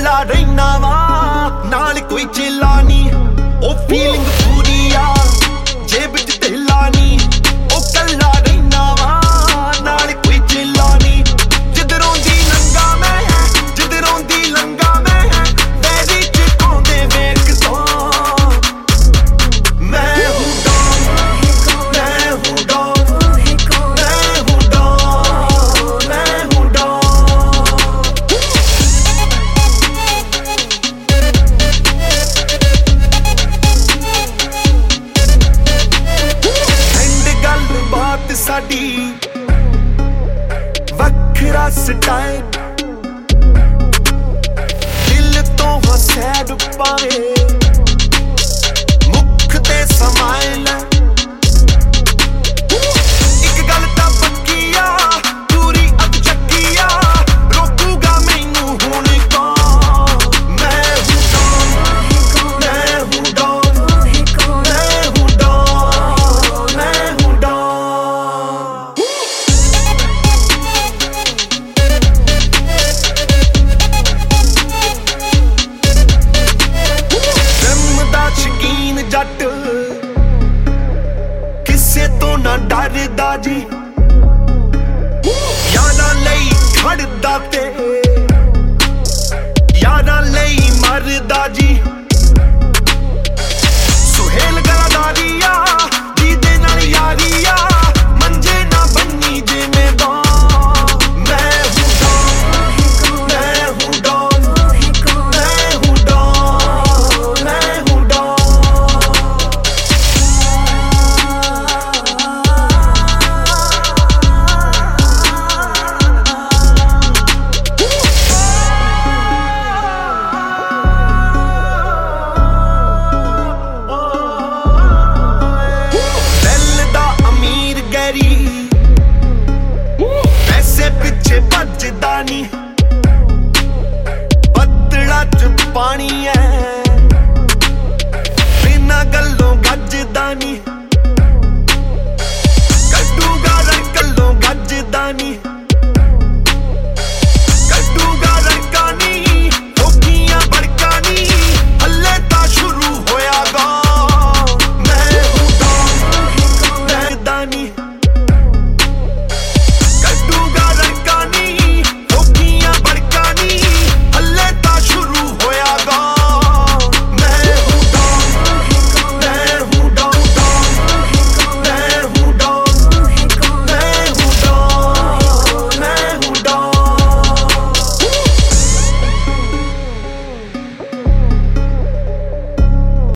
कला रहना वा नाल कोई चेला नी ओ फीलिंग पूरी आ जेब च तेला नी ओ कला रहना वा नाल कोई चेला नी जिधरों दी लंगा मैं जिधरों दी लंगा मैं बैरी च पाउंदे वेख सो मैं हूं डॉन मैं हूं डॉन मैं हूं डॉन मैं हूं डॉन एंड गल बात साडी वखरा स्टाइल दिल तो हसैड पावे मुख ते समाइल